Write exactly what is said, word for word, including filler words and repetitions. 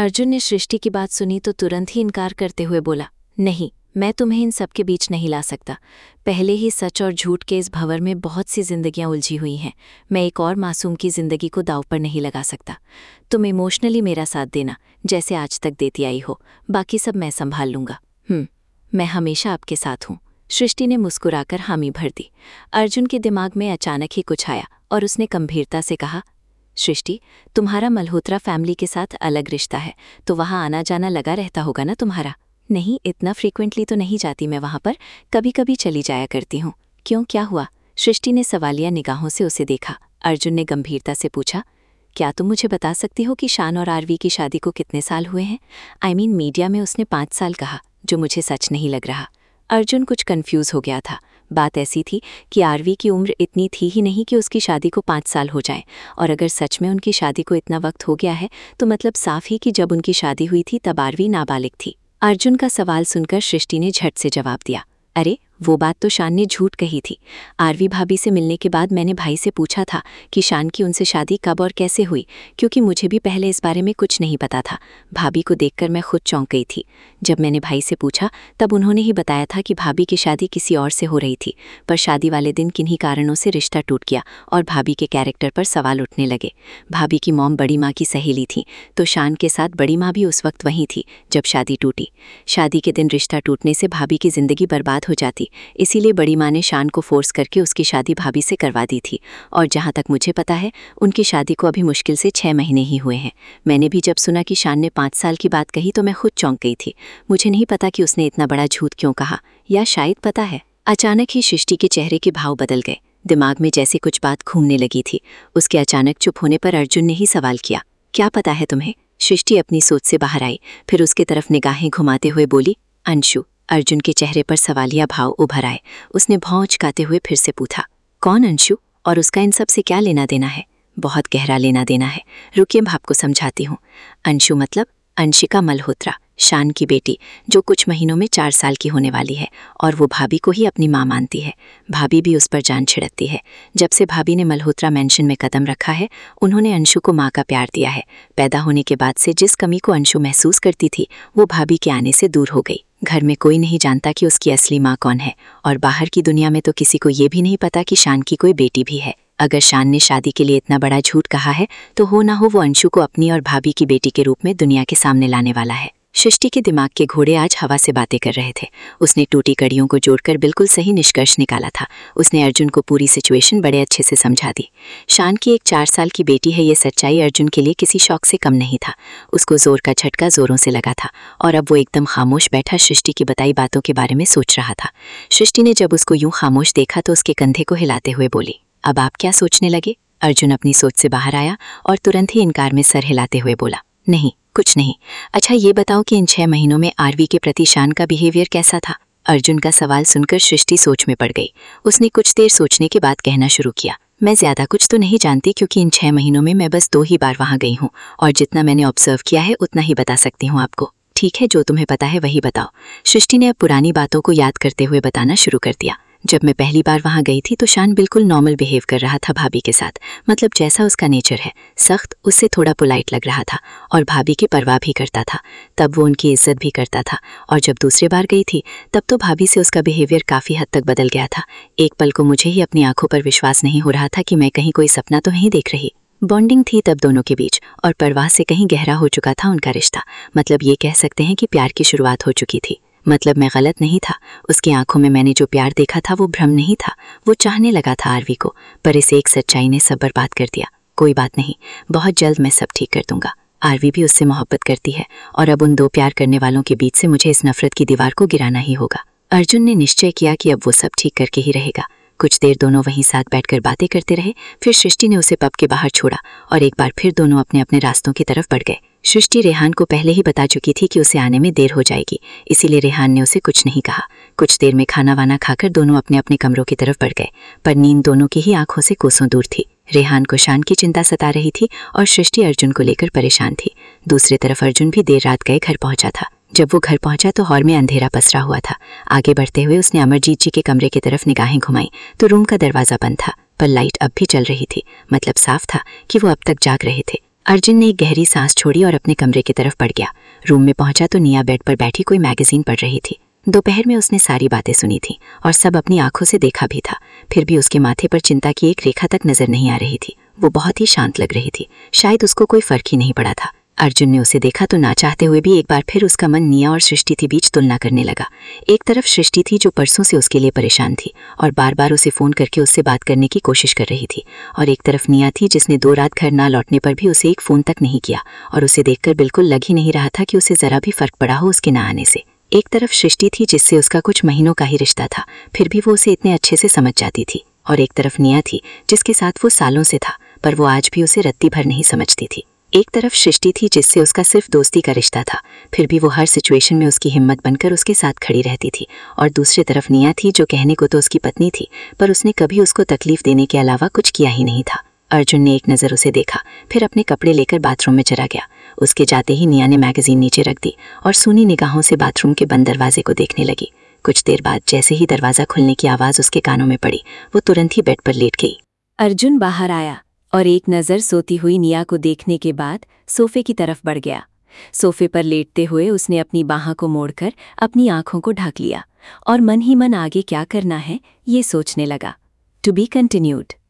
अर्जुन ने सृष्टि की बात सुनी तो तुरंत ही इनकार करते हुए बोला, नहीं, मैं तुम्हें इन सब के बीच नहीं ला सकता। पहले ही सच और झूठ के इस भंवर में बहुत सी जिंदगियां उलझी हुई हैं। मैं एक और मासूम की जिंदगी को दांव पर नहीं लगा सकता। तुम इमोशनली मेरा साथ देना, जैसे आज तक देती आई हो। बाकी सब मैं संभाल लूंगा। हम्म मैं हमेशा आपके साथ हूँ। सृष्टि ने मुस्कुराकर हामी भर दी। अर्जुन के दिमाग में अचानक ही कुछ आया और उसने गंभीरता से कहा, सृष्टि, तुम्हारा मल्होत्रा फैमिली के साथ अलग रिश्ता है, तो वहाँ आना जाना लगा रहता होगा ना तुम्हारा? नहीं, इतना फ्रीक्वेंटली तो नहीं जाती मैं वहाँ पर, कभी कभी चली जाया करती हूँ। क्यों, क्या हुआ? सृष्टि ने सवालिया निगाहों से उसे देखा। अर्जुन ने गंभीरता से पूछा, क्या तुम मुझे बता सकती हो कि शान और आरवी की शादी को कितने साल हुए हैं? I I mean mean, media में उसने पाँच साल कहा, जो मुझे सच नहीं लग रहा। अर्जुन कुछ कंफ्यूज हो गया था। बात ऐसी थी कि आरवी की उम्र इतनी थी ही नहीं कि उसकी शादी को पाँच साल हो जाए, और अगर सच में उनकी शादी को इतना वक्त हो गया है तो मतलब साफ ही कि जब उनकी शादी हुई थी तब आरवी नाबालिग थी। अर्जुन का सवाल सुनकर सृष्टि ने झट से जवाब दिया, अरे वो बात तो शान ने झूठ कही थी। आरवी भाभी से मिलने के बाद मैंने भाई से पूछा था कि शान की उनसे शादी कब और कैसे हुई, क्योंकि मुझे भी पहले इस बारे में कुछ नहीं पता था। भाभी को देखकर मैं खुद चौंक गई थी। जब मैंने भाई से पूछा तब उन्होंने ही बताया था कि भाभी की शादी किसी और से हो रही थी, पर शादी वाले दिन किन्हीं कारणों से रिश्ता टूट गया और भाभी के कैरेक्टर पर सवाल उठने लगे। भाभी की मॉम बड़ी माँ की सहेली थी, तो शान के साथ बड़ी माँ भी उस वक्त वहीं थी जब शादी टूटी। शादी के दिन रिश्ता टूटने से भाभी की जिंदगी बर्बाद हो जाती, इसीलिए बड़ी माँ ने शान को फोर्स करके उसकी शादी भाभी से करवा दी थी। और जहाँ तक मुझे पता है उनकी शादी को अभी मुश्किल से छः महीने ही हुए हैं। मैंने भी जब सुना कि शान ने पाँच साल की बात कही तो मैं खुद चौंक गई थी। मुझे नहीं पता कि उसने इतना बड़ा झूठ क्यों कहा, या शायद पता है। अचानक ही सृष्टि के चेहरे के भाव बदल गए। दिमाग में जैसे कुछ बात घूमने लगी थी। उसके अचानक चुप होने पर अर्जुन ने ही सवाल किया, क्या पता है तुम्हें? सृष्टि अपनी सोच से बाहर आई, फिर उसके तरफ निगाहें घुमाते हुए बोली, अंशु। अर्जुन के चेहरे पर सवालिया भाव उभर आए। उसने भौं चकाते हुए फिर से पूछा, कौन अंशु, और उसका इन सब से क्या लेना देना है? बहुत गहरा लेना देना है, रुकिए मैं आपको समझाती हूँ। अंशु मतलब अंशिका मल्होत्रा, शान की बेटी, जो कुछ महीनों में चार साल की होने वाली है, और वो भाभी को ही अपनी माँ मानती है। भाभी भी उस पर जान छिड़कती है। जब से भाभी ने मल्होत्रा मेंशन में कदम रखा है, उन्होंने अंशु को माँ का प्यार दिया है। पैदा होने के बाद से जिस कमी को अंशु महसूस करती थी वो भाभी के आने से दूर हो गई। घर में कोई नहीं जानता कि उसकी असली माँ कौन है, और बाहर की दुनिया में तो किसी को ये भी नहीं पता कि शान की कोई बेटी भी है। अगर शान ने शादी के लिए इतना बड़ा झूठ कहा है तो हो ना हो वो अंशु को अपनी और भाभी की बेटी के रूप में दुनिया के सामने लाने वाला है। सृष्टि के दिमाग के घोड़े आज हवा से बातें कर रहे थे। उसने टूटी कड़ियों को जोड़कर बिल्कुल सही निष्कर्ष निकाला था। उसने अर्जुन को पूरी सिचुएशन बड़े अच्छे से समझा दी। शान की एक चार साल की बेटी है, ये सच्चाई अर्जुन के लिए किसी शौक से कम नहीं था। उसको जोर का झटका जोरों से लगा था, और अब वो एकदम खामोश बैठा सृष्टि की बताई बातों के बारे में सोच रहा था। सृष्टि ने जब उसको यूं खामोश देखा तो उसके कंधे को हिलाते हुए बोली, अब आप क्या सोचने लगे? अर्जुन अपनी सोच से बाहर आया और तुरंत ही इनकार में सर हिलाते हुए बोला, नहीं, कुछ नहीं। अच्छा ये बताओ कि इन छह महीनों में आरवी के प्रति शान का बिहेवियर कैसा था? अर्जुन का सवाल सुनकर सृष्टि सोच में पड़ गई। उसने कुछ देर सोचने के बाद कहना शुरू किया, मैं ज्यादा कुछ तो नहीं जानती, क्योंकि इन छह महीनों में मैं बस दो ही बार वहां गई हूँ, और जितना मैंने ऑब्जर्व किया है उतना ही बता सकती हूँ आपको। ठीक है, जो तुम्हें पता है वही बताओ। सृष्टि ने अब पुरानी बातों को याद करते हुए बताना शुरू कर दिया। जब मैं पहली बार वहाँ गई थी तो शान बिल्कुल नॉर्मल बिहेव कर रहा था भाभी के साथ, मतलब जैसा उसका नेचर है, सख्त, उससे थोड़ा पोलाइट लग रहा था, और भाभी की परवाह भी करता था। तब वो उनकी इज्जत भी करता था। और जब दूसरी बार गई थी तब तो भाभी से उसका बिहेवियर काफ़ी हद तक बदल गया था। एक पल को मुझे ही अपनी आंखों पर विश्वास नहीं हो रहा था कि मैं कहीं कोई सपना तो नहीं देख रही। बॉन्डिंग थी तब दोनों के बीच, और परवाह से कहीं गहरा हो चुका था उनका रिश्ता। मतलब ये कह सकते हैं कि प्यार की शुरुआत हो चुकी थी। मतलब मैं गलत नहीं था। उसकी आंखों में मैंने जो प्यार देखा था वो भ्रम नहीं था। वो चाहने लगा था आरवी को, पर इस एक सच्चाई ने सब बर्बाद कर दिया। कोई बात नहीं, बहुत जल्द मैं सब ठीक कर दूंगा। आरवी भी उससे मोहब्बत करती है, और अब उन दो प्यार करने वालों के बीच से मुझे इस नफरत की दीवार को गिराना ही होगा। अर्जुन ने निश्चय किया कि अब वो सब ठीक करके ही रहेगा। कुछ देर दोनों वहीं साथ बैठकर बातें करते रहे। फिर सृष्टि ने उसे पब के बाहर छोड़ा और एक बार फिर दोनों अपने अपने रास्तों की तरफ बढ़ गए। सृष्टि रेहान को पहले ही बता चुकी थी कि उसे आने में देर हो जाएगी, इसीलिए रेहान ने उसे कुछ नहीं कहा। कुछ देर में खाना वाना खाकर दोनों अपने अपने कमरों की तरफ बढ़ गए, पर नींद दोनों की ही आंखों से कोसों दूर थी। रेहान को शान की चिंता सता रही थी और सृष्टि अर्जुन को लेकर परेशान थी। दूसरी तरफ अर्जुन भी देर रात गए घर पहुंचा था। जब वो घर पहुंचा तो हॉल में अंधेरा पसरा हुआ था। आगे बढ़ते हुए उसने अमरजीत जी के कमरे की तरफ निगाहें घुमाई तो रूम का दरवाजा बंद था, पर लाइट अब भी चल रही थी। मतलब साफ था कि वो अब तक जाग रहे थे। अर्जुन ने एक गहरी सांस छोड़ी और अपने कमरे की तरफ बढ़ गया। रूम में पहुंचा तो निया बेड पर बैठी कोई मैगजीन पढ़ रही थी। दोपहर में उसने सारी बातें सुनी थी और सब अपनी आंखों से देखा भी था, फिर भी उसके माथे पर चिंता की एक रेखा तक नजर नहीं आ रही थी। वो बहुत ही शांत लग रही थी, शायद उसको कोई फर्क ही नहीं पड़ा था। अर्जुन ने उसे देखा तो ना चाहते हुए भी एक बार फिर उसका मन निया और सृष्टि के बीच तुलना करने लगा। एक तरफ सृष्टि थी जो परसों से उसके लिए परेशान थी और बार बार उसे फ़ोन करके उससे बात करने की कोशिश कर रही थी, और एक तरफ निया थी जिसने दो रात घर ना लौटने पर भी उसे एक फ़ोन तक नहीं किया और उसे देखकर बिल्कुल लग ही नहीं रहा था कि उसे ज़रा भी फ़र्क पड़ा हो उसके ना आने से। एक तरफ सृष्टि थी जिससे उसका कुछ महीनों का ही रिश्ता था, फिर भी वो उसे इतने अच्छे से समझ जाती थी, और एक तरफ निया थी जिसके साथ वो सालों से था पर वो आज भी उसे रत्ती भर नहीं समझती थी। एक तरफ सृष्टि थी जिससे उसका सिर्फ दोस्ती का रिश्ता था, फिर भी वो हर सिचुएशन में उसकी हिम्मत बनकर उसके साथ खड़ी रहती थी, और दूसरी तरफ निया थी जो कहने को तो उसकी पत्नी थी पर उसने कभी उसको तकलीफ देने के अलावा कुछ किया ही नहीं था। अर्जुन ने एक नज़र उसे देखा, फिर अपने कपड़े लेकर बाथरूम में चला गया। उसके जाते ही निया ने मैगजीन नीचे रख दी और सूनी निगाहों से बाथरूम के बंद दरवाजे को देखने लगी। कुछ देर बाद जैसे ही दरवाज़ा खुलने की आवाज़ उसके कानों में पड़ी, वो तुरंत ही बेड पर लेट गई। अर्जुन बाहर आया और एक नज़र सोती हुई निया को देखने के बाद सोफे की तरफ बढ़ गया। सोफे पर लेटते हुए उसने अपनी बाह को मोड़कर अपनी आंखों को ढक लिया और मन ही मन आगे क्या करना है ये सोचने लगा। To be continued.